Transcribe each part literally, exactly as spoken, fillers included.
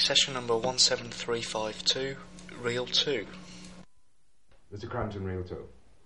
session number one seven three five two, reel two. Mister Crampton, reel two.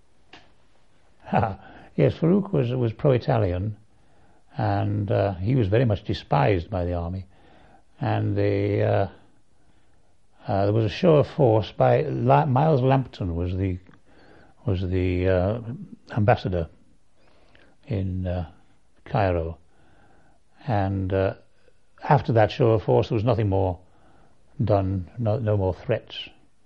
Yes, Farouk was was pro-Italian, and uh, he was very much despised by the army. And the, uh, uh, there was a show of force by La- Miles Lampton was the was the uh, ambassador in uh, Cairo, and uh, after that show of force, there was nothing more done, no, no more threats,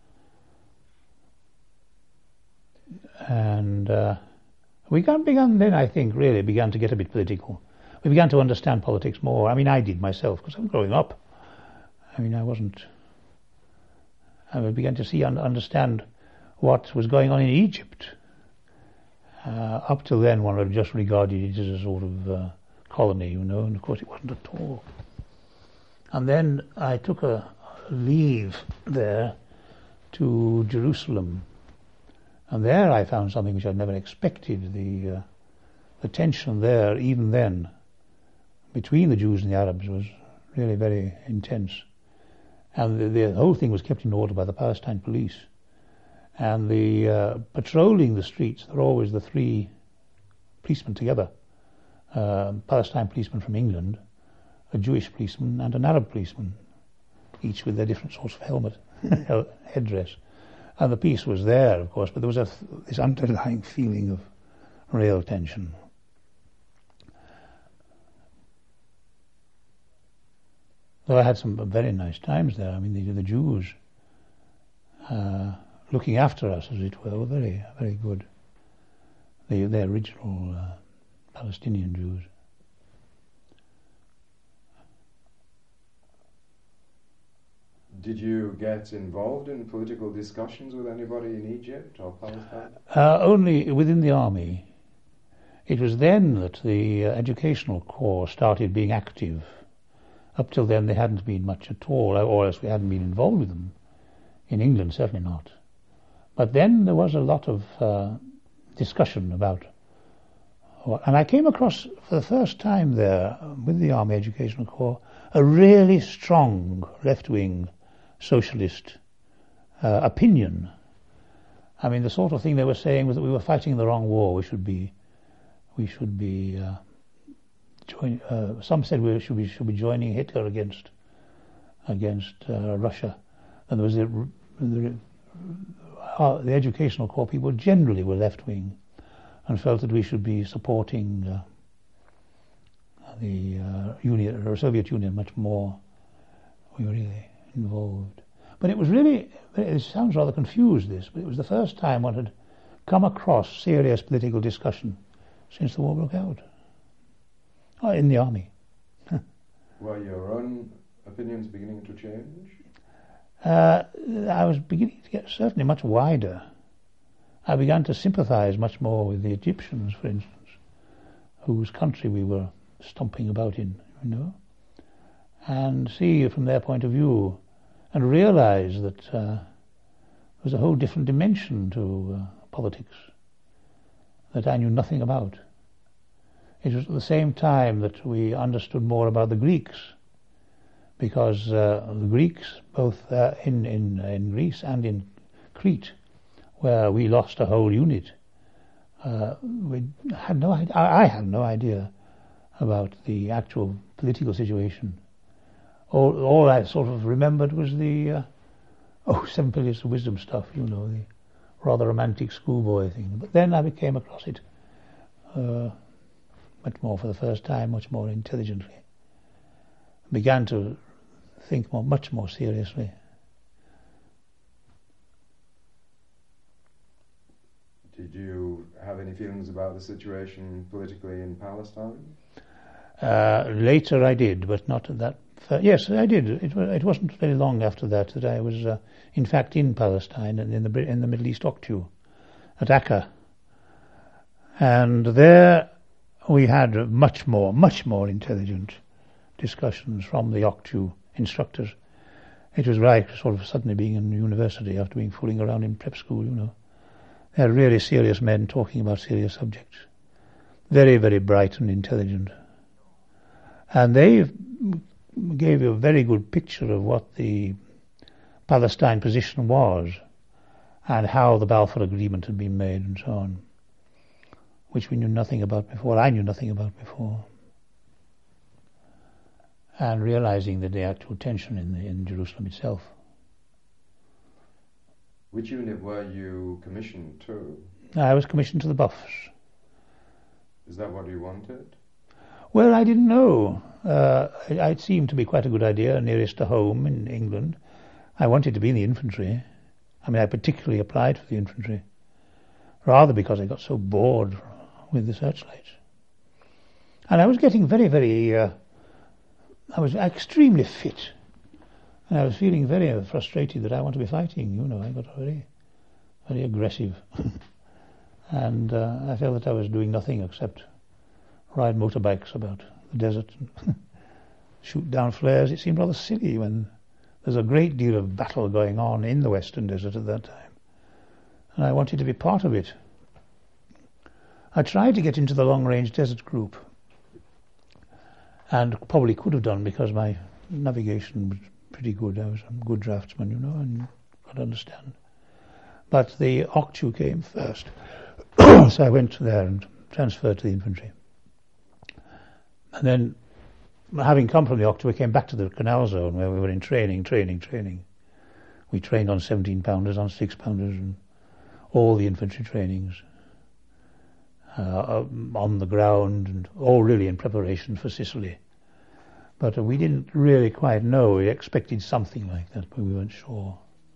and uh, we got, began then, I think, really began to get a bit political. We began to understand politics more. I mean, I did myself, because I was growing up. I mean, I wasn't... I began to see and understand what was going on in Egypt. Uh, up till then, one had just regarded it as a sort of uh, colony, you know, and of course it wasn't at all. And then I took a leave there to Jerusalem, and there I found something which I'd never expected, the, uh, the tension there, even then, between the Jews and the Arabs was really very intense. And the, the whole thing was kept in order by the Palestine police. And the uh, patrolling the streets, there were always the three policemen together, uh, Palestine policemen from England, a Jewish policeman and an Arab policeman, each with their different sorts of helmet, headdress. And the peace was there, of course, but there was a, this underlying feeling of real tension. Though I had some very nice times there. I mean, the, the Jews, uh, looking after us, as it were, were very, very good. The, the original uh, Palestinian Jews. Did you get involved in political discussions with anybody in Egypt or Palestine? Uh, only within the army. It was then that the uh, educational corps started being active. Up till then they hadn't been much at all, or else we hadn't been involved with them. In England, certainly not. But then there was a lot of uh, discussion about what, and I came across for the first time there, with the Army Educational Corps, a really strong left-wing socialist uh, opinion. I mean, the sort of thing they were saying was that we were fighting the wrong war. We should be, we should be. Uh, join, uh, some said we should be should be joining Hitler against against uh, Russia, and there was the the, uh, the educational corps people generally were left-wing, and felt that we should be supporting uh, the uh, Union or Soviet Union much more. We were really involved. But it was really, it sounds rather confused this, but it was the first time one had come across serious political discussion since the war broke out. Oh, in the army. Were your own opinions beginning to change? Uh, I was beginning to get certainly much wider. I began to sympathize much more with the Egyptians, for instance, whose country we were stomping about in, you know, and see from their point of view, and realize that uh, there was a whole different dimension to uh, politics that I knew nothing about. It was at the same time that we understood more about the Greeks, because uh, the Greeks, both uh, in, in, in Greece and in Crete, where we lost a whole unit, uh, we had no idea, I had no idea about the actual political situation. All, all I sort of remembered was the, uh, oh, Seven Pillars of Wisdom stuff, you know, the rather romantic schoolboy thing. But then I came across it uh, much more for the first time, much more intelligently. Began to think more, much more seriously. Did you have any feelings about the situation politically in Palestine? Uh, later I did, but not at that. Fir- yes, I did. It, it wasn't very long after that that I was, uh, in fact, in Palestine and in the in the Middle East Octu, at Akka, and there we had much more, much more intelligent discussions from the Octu instructors. It was like sort of suddenly being in university after being fooling around in prep school, you know. They are really serious men talking about serious subjects. Very, very bright and intelligent. And they gave you a very good picture of what the Palestine position was and how the Balfour Agreement had been made and so on, which we knew nothing about before. I knew nothing about before. And realizing that the actual tension in, the, in Jerusalem itself. Which unit were you commissioned to? I was commissioned to the Buffs. Is that what you wanted? Well, I didn't know. Uh, it, it seemed to be quite a good idea, nearest to home in England. I wanted to be in the infantry. I mean, I particularly applied for the infantry, rather because I got so bored with the searchlights. And I was getting very, very... Uh, I was extremely fit. And I was feeling very frustrated that I want to be fighting. You know, I got very, very aggressive. and uh, I felt that I was doing nothing except ride motorbikes about the desert and shoot down flares. It seemed rather silly when there's a great deal of battle going on in the Western Desert at that time. And I wanted to be part of it. I tried to get into the long-range desert group, and probably could have done because my navigation was pretty good. I was a good draftsman, you know, and could understand. But the Octu came first, so I went there and transferred to the infantry. And then, having come from the Octu, we came back to the Canal Zone where we were in training, training, training. We trained on seventeen pounders, on six pounders, and all the infantry trainings. Uh, on the ground, and all really in preparation for Sicily. But uh, we didn't really quite know. We expected something like that, but we weren't sure.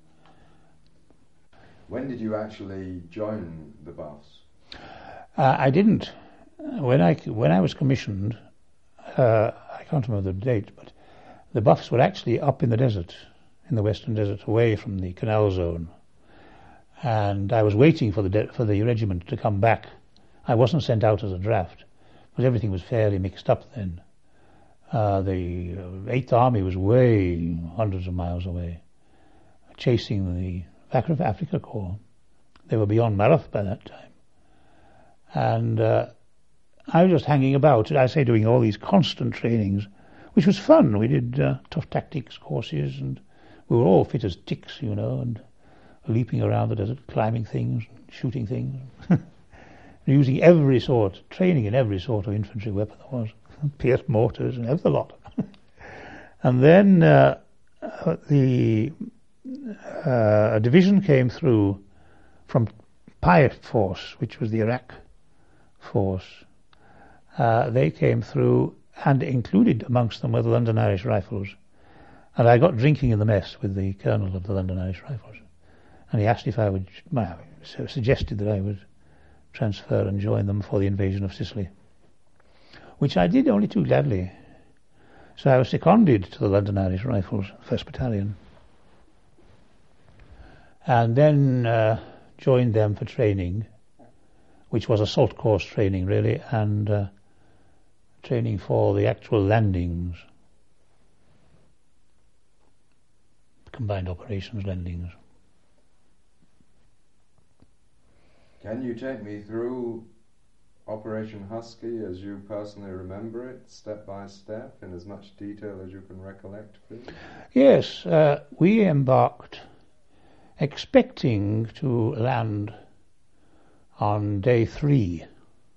When did you actually join the Buffs? Uh, I didn't. When I, when I was commissioned, uh, I can't remember the date, but the Buffs were actually up in the desert, in the Western Desert, away from the Canal Zone. And I was waiting for the de- for the regiment to come back. I wasn't sent out as a draft, because everything was fairly mixed up then. Uh, the uh, Eighth Army was way hundreds of miles away, chasing the Af- Africa Corps. They were beyond Mareth by that time. And uh, I was just hanging about, I say, doing all these constant trainings, which was fun. We did uh, tough tactics courses, and we were all fit as ticks, you know, and leaping around the desert, climbing things, shooting things. Using every sort, training in every sort of infantry weapon there was, pierced mortars and every lot. And then uh, the uh, a division came through from Payet Force, which was the Iraq force. Uh, they came through, and included amongst them were the London Irish Rifles. And I got drinking in the mess with the colonel of the London Irish Rifles. And he asked if I would, well, suggested that I would transfer and join them for the invasion of Sicily, which I did only too gladly. So I was seconded to the London Irish Rifles, first Battalion, and then uh, joined them for training, which was assault course training really, and uh, training for the actual landings, combined operations landings. Can you take me through Operation Husky as you personally remember it, step by step, in as much detail as you can recollect, please? Yes, uh, we embarked expecting to land on day three.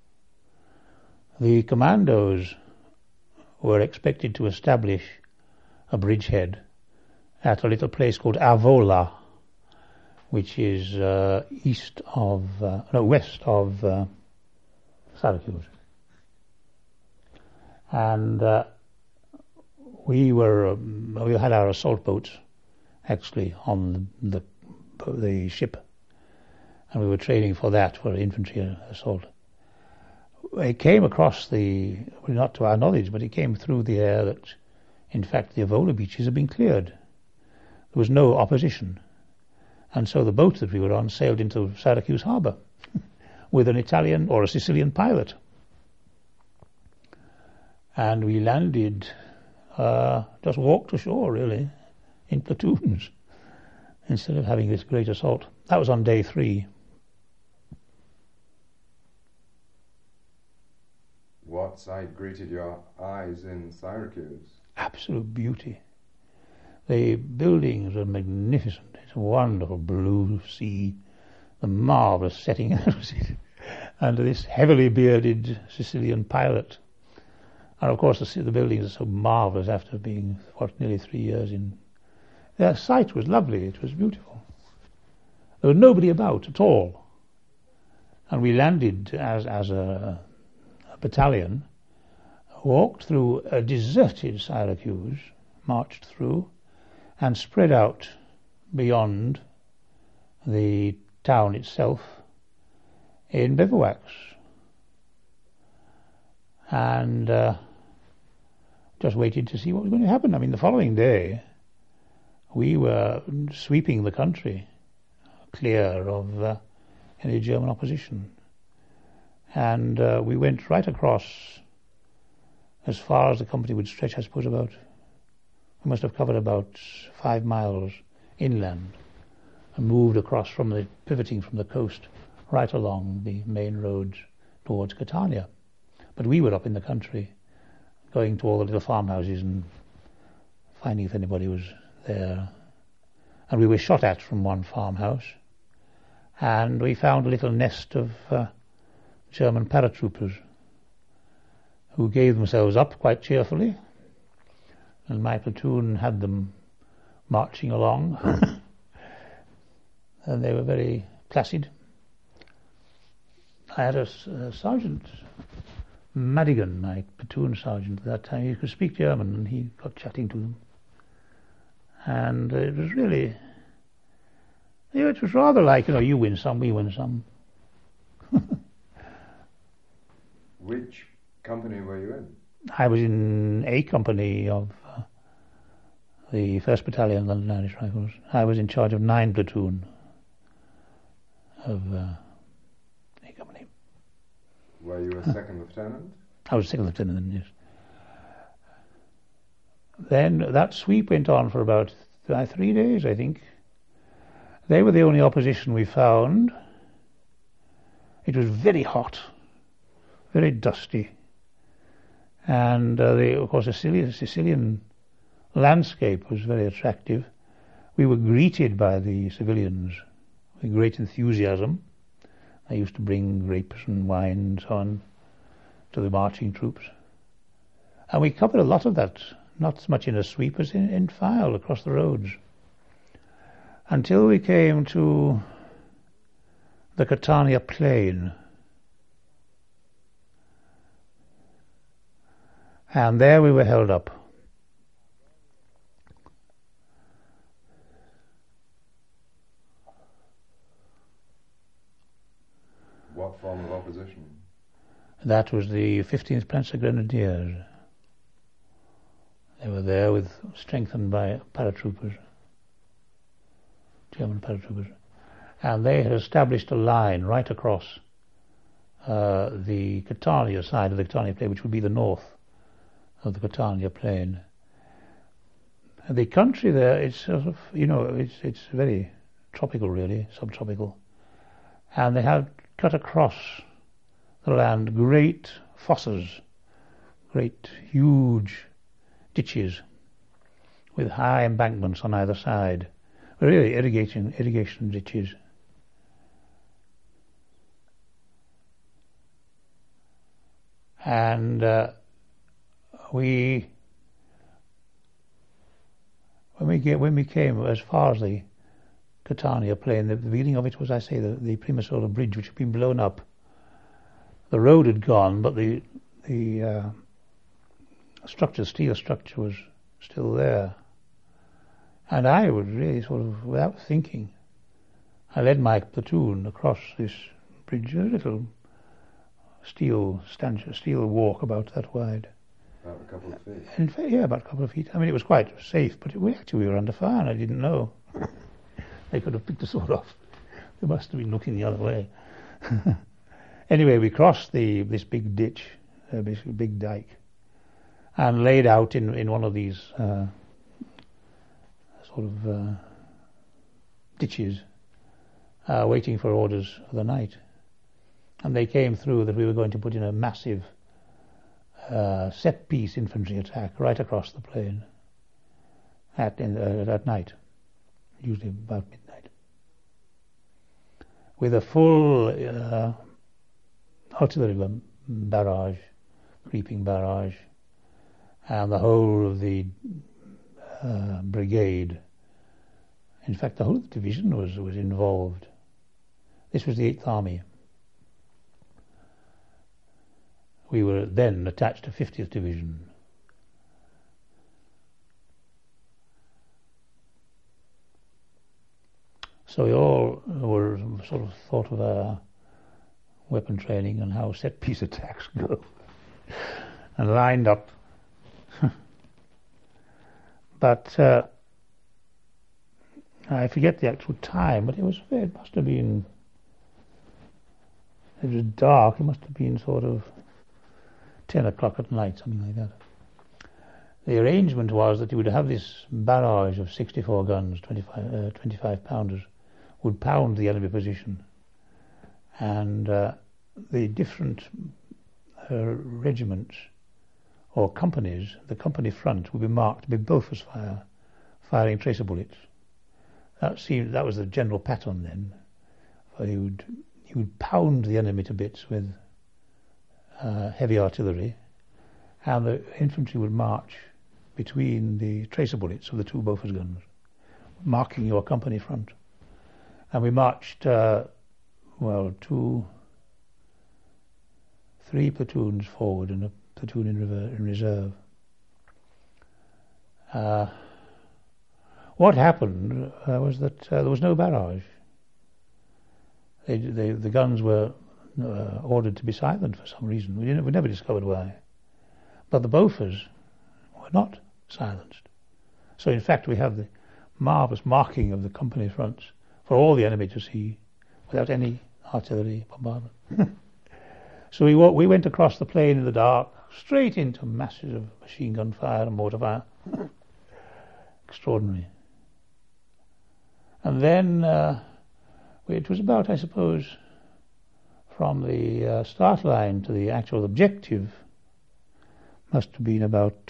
The commandos were expected to establish a bridgehead at a little place called Avola, which is uh, east of, uh, no, west of uh, Syracuse. And uh, we were, um, we had our assault boats actually on the, the, the ship, and we were training for that, for infantry assault. It came across the, well, not to our knowledge, but it came through the air that, in fact, the Avola beaches had been cleared. There was no opposition. And so the boat that we were on sailed into Syracuse harbour with an Italian or a Sicilian pilot. And we landed, uh, just walked ashore really, in platoons, instead of having this great assault. That was on day three. What sight greeted your eyes in Syracuse? absolute beauty. The buildings are magnificent. It's a wonderful blue sea, the marvellous setting that was it, and this heavily bearded Sicilian pilot. And of course the, the buildings are so marvellous after being, what, nearly three years in. The site was lovely, it was beautiful. There was nobody about at all. And we landed as, as a, a battalion, walked through a deserted Syracuse, marched through, and spread out beyond the town itself in bivouacs. And uh, just waited to see what was going to happen. I mean, the following day, we were sweeping the country clear of uh, any German opposition. And uh, we went right across as far as the company would stretch, I suppose about, we must have covered about five miles inland and moved across from the, pivoting from the coast right along the main roads towards Catania. But we were up in the country, going to all the little farmhouses and finding if anybody was there. And we were shot at from one farmhouse, and we found a little nest of uh, German paratroopers who gave themselves up quite cheerfully, and my platoon had them marching along, and they were very placid. I had a, a sergeant, Madigan, my platoon sergeant at that time. He could speak German, and he got chatting to them. And uh, it was really, you know, it was rather like, you know, you win some, we win some. Which company were you in? I was in A Company of uh, the first Battalion, London Irish Rifles. I was in charge of nine platoon of uh, A Company. Were you a second lieutenant? I was second lieutenant then, yes. Then that sweep went on for about th- three days, I think. They were the only opposition we found. It was very hot, very dusty. And, uh, the, of course, the Sicilian, Sicilian landscape was very attractive. We were greeted by the civilians with great enthusiasm. They used to bring grapes and wine and so on to the marching troops. And we covered a lot of that, not so much in a sweep as in, in file across the roads, until we came to the Catania Plain. And there we were held up. What form of opposition? That was the fifteenth Panzer Grenadiers. They were there with, strengthened by paratroopers, German paratroopers. And they had established a line right across uh, the Catania side of the Catania Plain, which would be the north of the Catania Plain. And the country there, it's sort of, you know, it's it's very tropical really, subtropical. And they had cut across the land great fosses, great huge ditches with high embankments on either side. Really irrigation, irrigation ditches. And uh, we, when we get, when we came as far as the Catania Plain, the, the beginning of it was, I say, the, the Primosole Bridge, which had been blown up. The road had gone, but the the uh, structure, steel structure, was still there. And I would really sort of, without thinking, I led my platoon across this bridge, a little steel stanchion, steel walk about that wide. About a couple of feet. In fact, yeah, about a couple of feet. I mean, it was quite safe, but it, we actually we were under fire, and I didn't know. They could have picked the sword off. They must have been looking the other way. Anyway, we crossed the this big ditch, uh, basically big dike, and laid out in, in one of these uh, sort of uh, ditches, uh, waiting for orders for the night. And they came through that we were going to put in a massive uh, set-piece infantry attack right across the plain at, in, uh, at night, usually about midnight, with a full uh, artillery barrage, creeping barrage, and the whole of the uh, brigade, in fact the whole of the division was, was involved. This was the eighth Army. We were then attached to fiftieth Division. So we all were sort of thought of our weapon training and how set-piece attacks go, and lined up. But uh, I forget the actual time, but it was it must have been. It was dark. It must have been sort of ten o'clock at night, something like that. The arrangement was that you would have this barrage of sixty-four guns, twenty-five, uh, twenty-five pounders, would pound the enemy position, and uh, the different uh, regiments or companies, the company front would be marked by Bofors fire, firing tracer bullets. That seemed that was the general pattern then. For you would you would pound the enemy to bits with uh, heavy artillery, and the infantry would march between the tracer bullets of the two Bofors guns, marking your company front. And we marched, uh, well, two, three platoons forward and a platoon in, rever- in reserve. Uh, what happened uh, was that uh, there was no barrage. They, they, the guns were uh, ordered to be silent for some reason. We, didn't, we never discovered why. But the Bofors were not silenced. So in fact we have the marvellous marking of the company fronts for all the enemy to see without any artillery bombardment. So we, we went across the plain in the dark, straight into masses of machine gun fire and mortar fire. Extraordinary. And then uh, it was about, I suppose, from the uh, start line to the actual objective must have been about,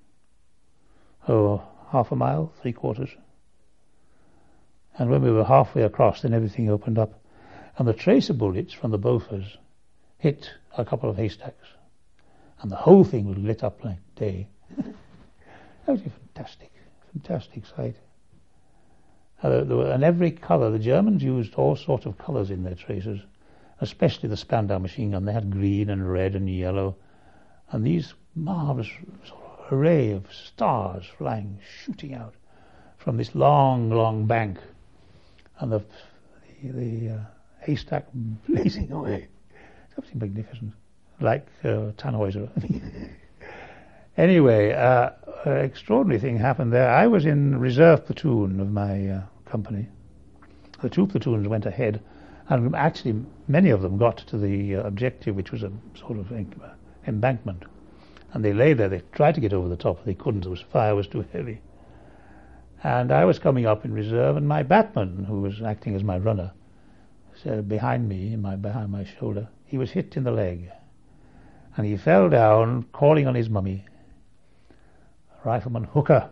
oh, half a mile, three quarters. And when we were halfway across, then everything opened up. And the tracer bullets from the Bofors hit a couple of haystacks. And the whole thing was lit up like day. That was a fantastic, fantastic sight. Uh, there were, and every colour, the Germans used all sorts of colours in their tracers, especially the Spandau machine gun. They had green and red and yellow. And these marvellous sort of array of stars flying, shooting out from this long, long bank, and the the, the uh, haystack blazing away. It's absolutely magnificent, like uh, Tannhäuser. Anyway, uh, an extraordinary thing happened there. I was in reserve platoon of my uh, company. The two platoons went ahead, and actually many of them got to the uh, objective, which was a sort of embankment. And they lay there. They tried to get over the top. They couldn't. The fire was too heavy. And I was coming up in reserve, and my batman, who was acting as my runner, said behind me, in my, behind my shoulder, he was hit in the leg. And he fell down, calling on his mummy. Rifleman Hooker.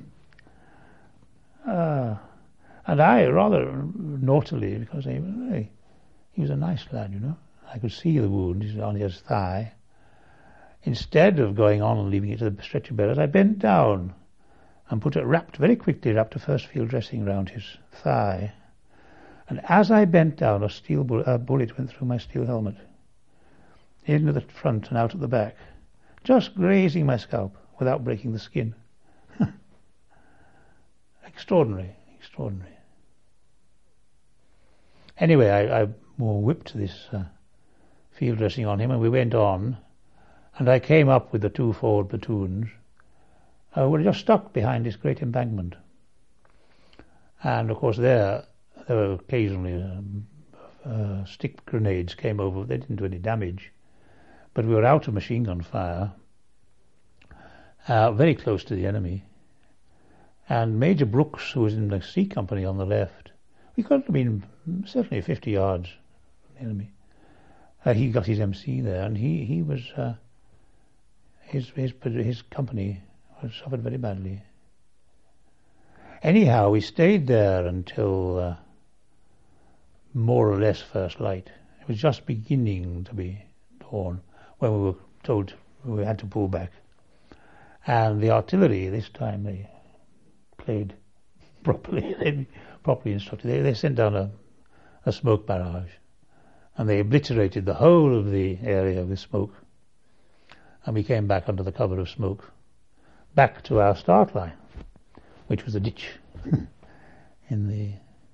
uh, and I, rather naughtily, because he was, hey, he was a nice lad, you know. I could see the wound on his thigh. Instead of going on and leaving it to the stretcher bearers, I bent down and put it wrapped, very quickly wrapped a first field dressing round his thigh. And as I bent down, a steel bu- uh, bullet went through my steel helmet, into the front and out at the back, just grazing my scalp without breaking the skin. Extraordinary, extraordinary. Anyway, I, I whipped this uh, field dressing on him, and we went on, and I came up with the two forward platoons. Uh, we were just stuck behind this great embankment. And of course there, there were occasionally um, uh, stick grenades came over. They didn't do any damage. But we were out of machine gun fire, uh, very close to the enemy. And Major Brooks, who was in the C Company on the left, we could have been certainly fifty yards from the enemy. Uh, he got his M C there, and he, he was... Uh, his, his, his company was suffered very badly. Anyhow, we stayed there until uh, more or less first light. It was just beginning to be dawn when we were told we had to pull back. And the artillery, this time, they played properly. They properly instructed. They, they sent down a, a smoke barrage, and they obliterated the whole of the area with smoke. And we came back under the cover of smoke, back to our start line, which was a ditch in the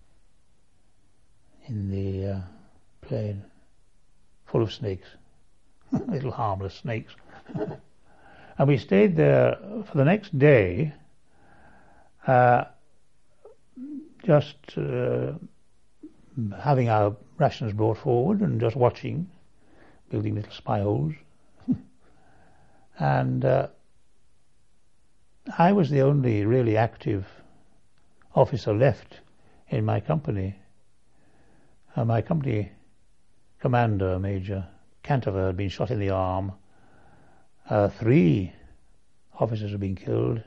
in the uh, plain, full of snakes, little harmless snakes. And we stayed there for the next day, uh, just uh, having our rations brought forward and just watching, building little spy holes. And uh, I was the only really active officer left in my company. Uh, my company commander, Major Cantover, had been shot in the arm. Uh, three officers had been killed.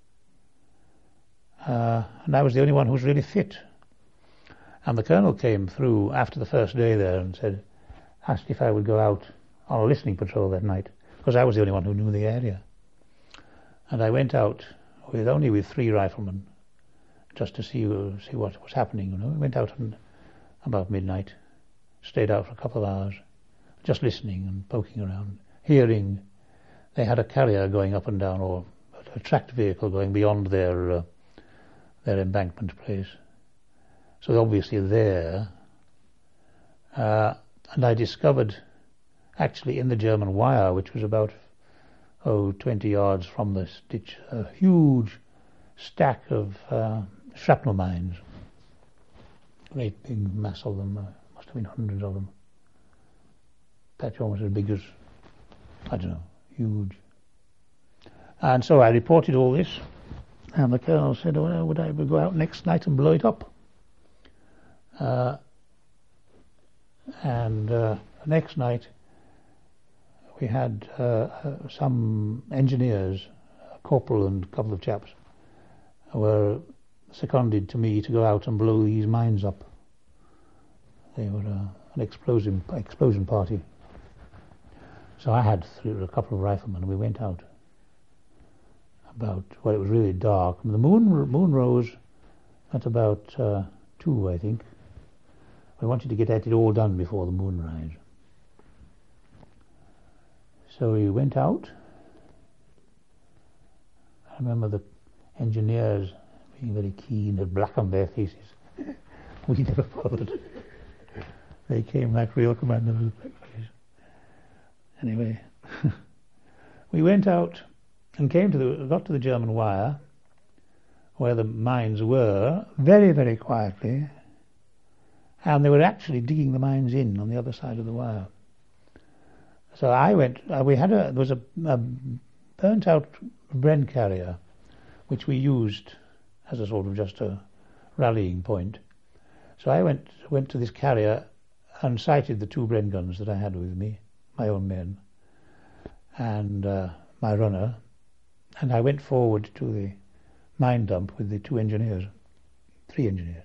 Uh, and I was the only one who was really fit. And the colonel came through after the first day there and said, asked if I would go out on a listening patrol that night, because I was the only one who knew the area. And I went out with only with three riflemen, just to see see what was happening. You know, we went out on about midnight, stayed out for a couple of hours, just listening and poking around, hearing. They had a carrier going up and down, or a tracked vehicle going beyond their uh, their embankment place. So obviously there, uh, and I discovered, actually in the German wire, which was about oh twenty yards from this ditch, a huge stack of uh, shrapnel mines. Great big mass of them. Uh, must have been hundreds of them. Perhaps almost as big as, I don't know, huge. And so I reported all this, and the colonel said, well, would I go out next night and blow it up? Uh, and uh, the next night we had uh, uh, some engineers, a corporal and a couple of chaps, were seconded to me to go out and blow these mines up. They were uh, an explosion explosion party. So I had through a couple of riflemen, and we went out about, well, it was really dark. The moon moon rose at about uh, two, I think. We wanted to get at it all done before the moonrise. So we went out. I remember the engineers being very keen, had black on their faces. We never bothered. They came like real commanders with black faces. Anyway, we went out and came to the, got to the German wire, where the mines were, very, very quietly, and they were actually digging the mines in on the other side of the wire. So I went, uh, we had a, there was a, a burnt out Bren carrier, which we used as a sort of just a rallying point. So I went went to this carrier and sighted the two Bren guns that I had with me, my own men, and uh, my runner, and I went forward to the mine dump with the two engineers, three engineers.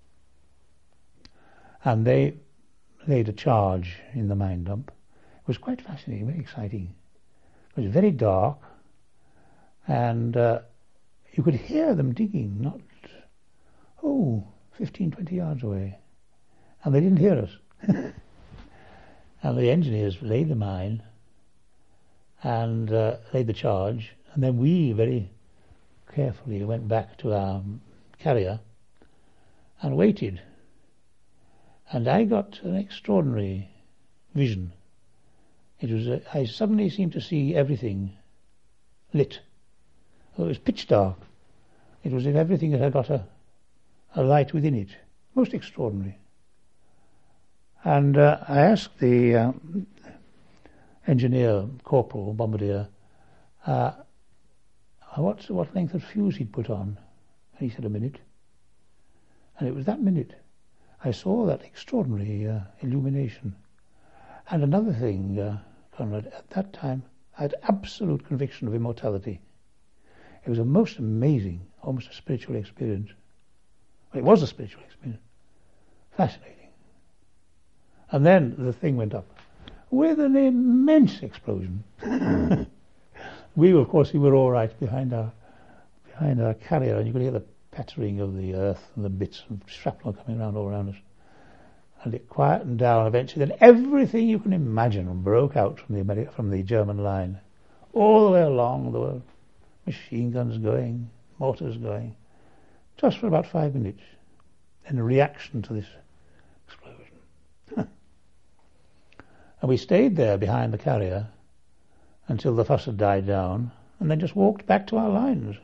And they laid a charge in the mine dump. It was quite fascinating, very exciting. It was very dark, and uh, you could hear them digging, not, oh, fifteen, twenty yards away. And they didn't hear us. And the engineers laid the mine and uh, laid the charge, and then we very carefully went back to our carrier and waited. And I got an extraordinary vision. It was a, I suddenly seemed to see everything lit. It was pitch dark. It was as if everything had got a, a light within it. Most extraordinary. And uh, I asked the uh, engineer, corporal, bombardier, uh, what, what length of fuse he'd put on. And he said a minute. And it was that minute I saw that extraordinary uh, illumination. And another thing, uh, Conrad, at that time, I had absolute conviction of immortality. It was a most amazing, almost a spiritual experience. Well, it was a spiritual experience. Fascinating. And then the thing went up with an immense explosion. We, of course, we were all right behind our behind our carrier, and you could hear the pattering of the earth and the bits of shrapnel coming around all around us. And it quietened down eventually. Then everything you can imagine broke out from the Ameri- from the German line, all the way along. There were machine guns going, mortars going, just for about five minutes. In reaction to this explosion. And we stayed there behind the carrier until the fuss had died down, and then just walked back to our lines.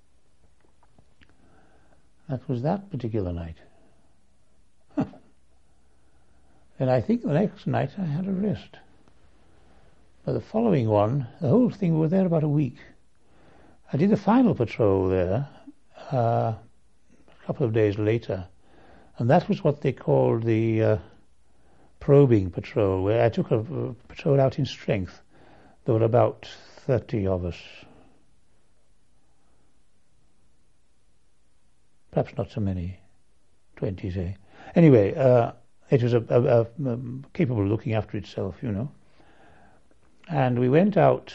That was that particular night. And I think the next night I had a rest. But the following one, the whole thing, we were there about a week. I did the final patrol there uh, a couple of days later, and that was what they called the uh, probing patrol, where I took a, a patrol out in strength. There were about thirty of us. Perhaps not so many, twenty, say. Anyway, uh, it was a, a, a, a capable of looking after itself, you know. And we went out.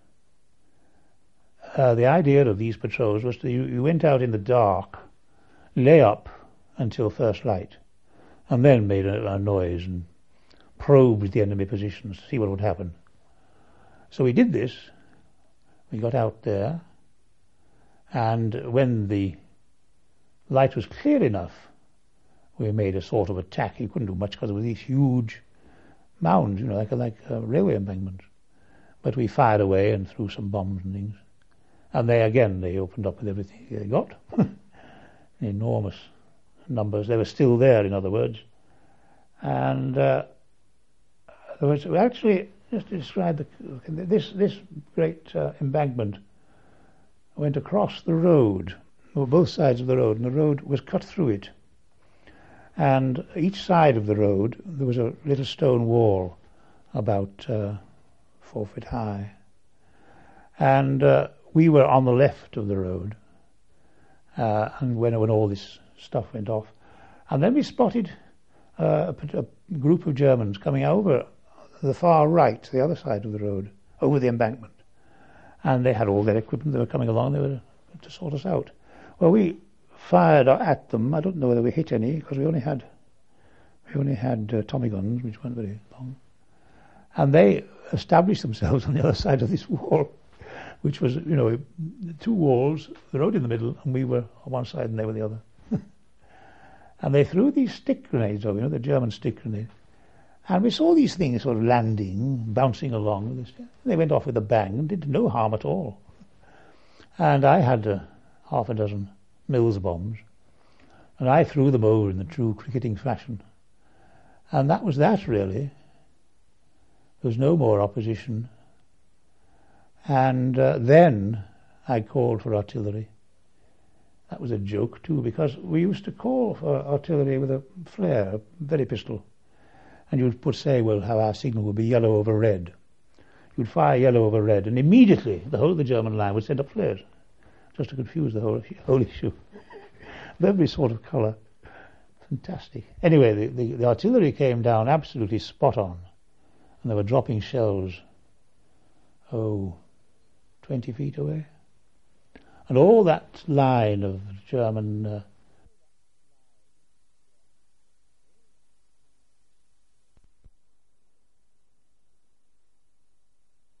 Uh, the idea of these patrols was that you, you went out in the dark, lay up until first light, and then made a, a noise and probed the enemy positions, see what would happen. So we did this. We got out there, and when the light was clear enough, we made a sort of attack. You couldn't do much because there were these huge mounds, you know, like a, like a railway embankment. But we fired away and threw some bombs and things. And they, again, they opened up with everything they got. Enormous numbers. They were still there, in other words. And uh, there was actually, just to describe the, this, this great uh, embankment went across the road, or both sides of the road, and the road was cut through it. And each side of the road, there was a little stone wall about uh, four feet high. And uh, we were on the left of the road, uh, and when, when all this stuff went off. And then we spotted uh, a, a group of Germans coming over the far right, the other side of the road, over the embankment. And they had all their equipment. They were coming along. They were to sort us out. Well, we fired at them. I don't know whether we hit any, because we only had we only had uh, Tommy guns, which weren't very long. And they established themselves on the other side of this wall, which was, you know, two walls, the road in the middle, and we were on one side and they were the other. And they threw these stick grenades over, you know, the German stick grenade. And we saw these things sort of landing, bouncing along. They went off with a bang and did no harm at all. And I had uh, half a dozen Mills bombs, and I threw them over in the true cricketing fashion. And that was that, really. There was no more opposition. And uh, then I called for artillery. That was a joke, too, because we used to call for artillery with a flare, a very pistol. And you would put, say, well, how our signal would be yellow over red. You would fire yellow over red, and immediately the whole of the German line would send up flares, just to confuse the whole, whole issue. Of every sort of colour. Fantastic. Anyway, the, the, the artillery came down absolutely spot on, and they were dropping shells, oh, twenty feet away. And all that line of German uh,